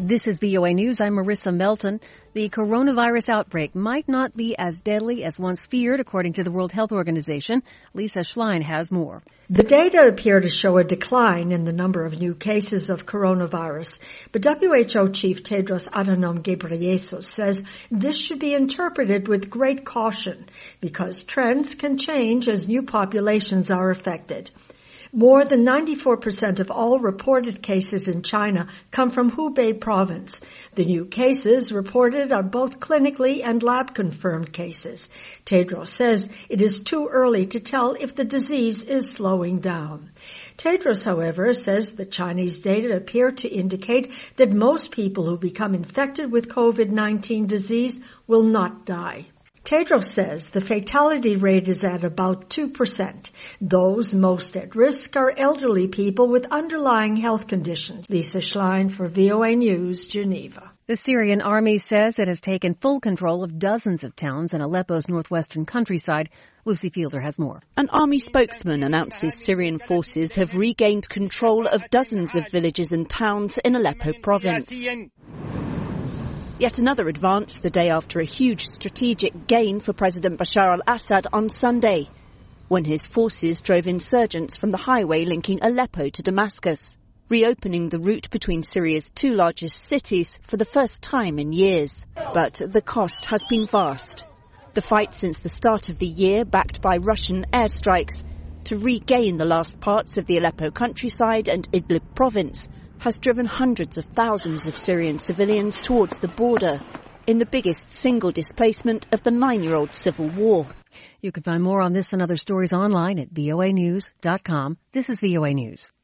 This is VOA News. I'm Marissa Melton. The coronavirus outbreak might not be as deadly as once feared, according to the World Health Organization. Lisa Schlein has more. The data appear to show a decline in the number of new cases of coronavirus, but WHO Chief Tedros Adhanom Ghebreyesus says this should be interpreted with great caution because trends can change as new populations are affected. More than 94% of all reported cases in China come from Hubei province. The new cases reported are both clinically and lab-confirmed cases. Tedros says it is too early to tell if the disease is slowing down. Tedros, however, says the Chinese data appear to indicate that most people who become infected with COVID-19 disease will not die. Tedros says the fatality rate is at about 2%. Those most at risk are elderly people with underlying health conditions. Lisa Schlein for VOA News, Geneva. The Syrian army says it has taken full control of dozens of towns in Aleppo's northwestern countryside. Lucy Fielder has more. An army spokesman announces Syrian forces have regained control of dozens of villages and towns in Aleppo province. Yet another advance the day after a huge strategic gain for President Bashar al-Assad on Sunday, when his forces drove insurgents from the highway linking Aleppo to Damascus, reopening the route between Syria's two largest cities for the first time in years. But the cost has been vast. The fight since the start of the year, backed by Russian airstrikes, to regain the last parts of the Aleppo countryside and Idlib province, has driven hundreds of thousands of Syrian civilians towards the border in the biggest single displacement of the 9-year-old civil war. You can find more on this and other stories online at voanews.com. This is VOA News.